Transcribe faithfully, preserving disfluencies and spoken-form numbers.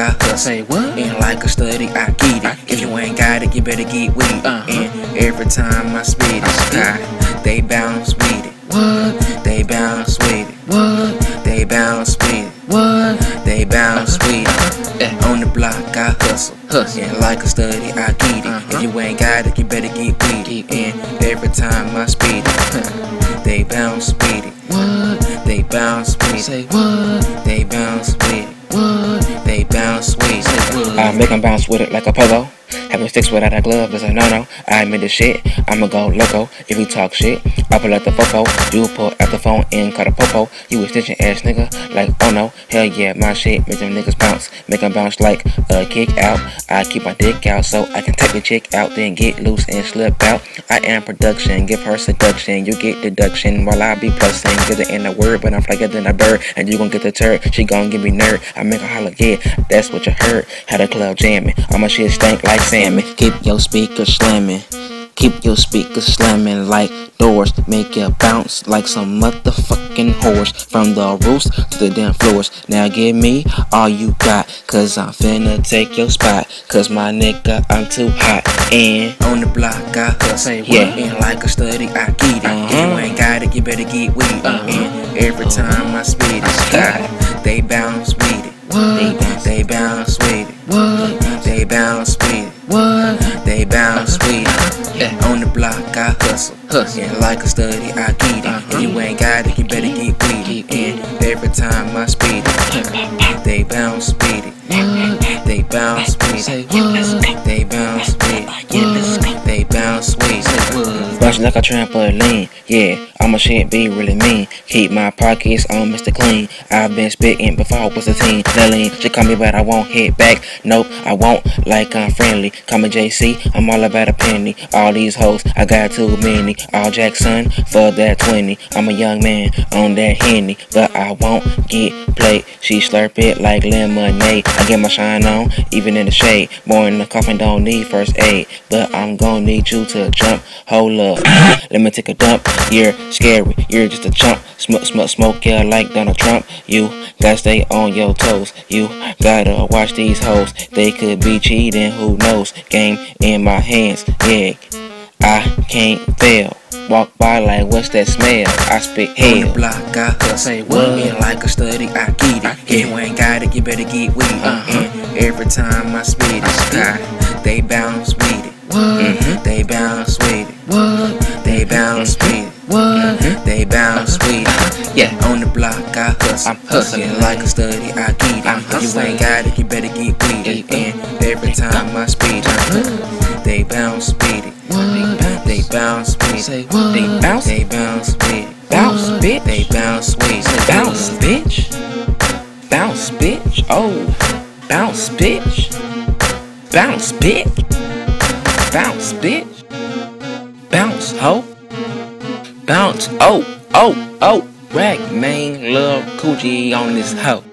I hustle. Say what? And like a study, I get it. If you ain't got it, you better get with it. Uh-huh. And every time I spit it, God, they bounce with it. What? They bounce with it. What? They bounce with it. What? They bounce with it. Uh-huh. On the block, I hustle. Hustle. And like a study, I get it. Uh-huh. If you ain't got it, you better get with it. And every time I spit it, they bounce with it. What? They bounce with it. Say what? They bounce with it. What? They bounce with it. I make 'em bounce with it like a pogo. Having sticks without a glove is a no-no. I admit the shit, I'ma go loco. If you talk shit, I pull out the foco. You pull out the phone and cut a popo. You extension ass nigga, like oh no. Hell yeah, my shit make them niggas bounce. Make 'em bounce like a kick out. I keep my dick out so I can take the chick out, then get loose and slip out. I am production, give her seduction. You get deduction while I be plussing. Get it in the word, but I'm flyer than a bird. And you gon' get the turd, she gon' give me nerd. I make her holler, yeah, that's what you heard. Had a club jamming, all my shit stank like salmon. Keep your speakers slamming. Keep your speakers slamming like doors. Make it bounce like some motherfucking horse. From the roofs to the damn floors. Now give me all you got, cause I'm finna take your spot. Cause my nigga, I'm too hot. And on the block, I hustle. Yeah. And like a study, I get it. Uh-huh. If you ain't got it, you better get with it. Uh-huh. And every time I spit it, God, they bounce with it. What? They bounce with it. What? They bounce with it. What? They bounce with it. Yeah. On the block, I hustle. Hustle. And like a study, I get it. Uh-huh. If you ain't got it, you better get with it. And every time I spit it, they bounce with it. What? They bounce with Say it. what? They bounce with it. They bounce with it. bounce like a trampoline, yeah, I'ma shit be really mean. Keep my pockets on Mister Clean. I've been spitting before I was a teen. Nelly, she call me but I won't hit back. Nope, I won't, like I'm friendly. Call me J C, I'm all about a penny. All these hoes, I got too many. All Jackson for that twenty. I'm a young man on that Henny, but I won't get played. She slurp it like lemonade. I get my shine on, even in the shade. Born in the coffin, don't need first aid, but I'm gonna need you to jump. Hold up, let me take a dump. You're scary, you're just a chump. Smoke, smoke, smoke, yeah, like Donald Trump. You gotta stay on your toes. You gotta watch these hoes. They could be cheating, who knows? Game in my hands, yeah. I can't fail. Walk by like, what's that smell? I spit On hell. the block, I hustle. Say what? And like a study, I get it. If you ain't got it, you better get with it. Uh-huh. And every time I spit it, God, they bounce with it. What? They bounce with it. What? They bounce with it. What? They bounce with it. Yeah. On the block, I hustle. I'm hustling. And like a study, I get it. I'm If you hustling. ain't got it, you better get with it. And every time I spit it, they bounce with it. What? They bounce with it. Say what? They bounce, They bounce with it. bounce, bitch. They bounce with it. Bounce, bitch. Bounce, bitch. Oh, bounce, bitch. Bounce, bitch. Bounce, bitch. Bounce, ho. Bounce, oh, oh, oh. Rag, man, love, coochie on this hoe.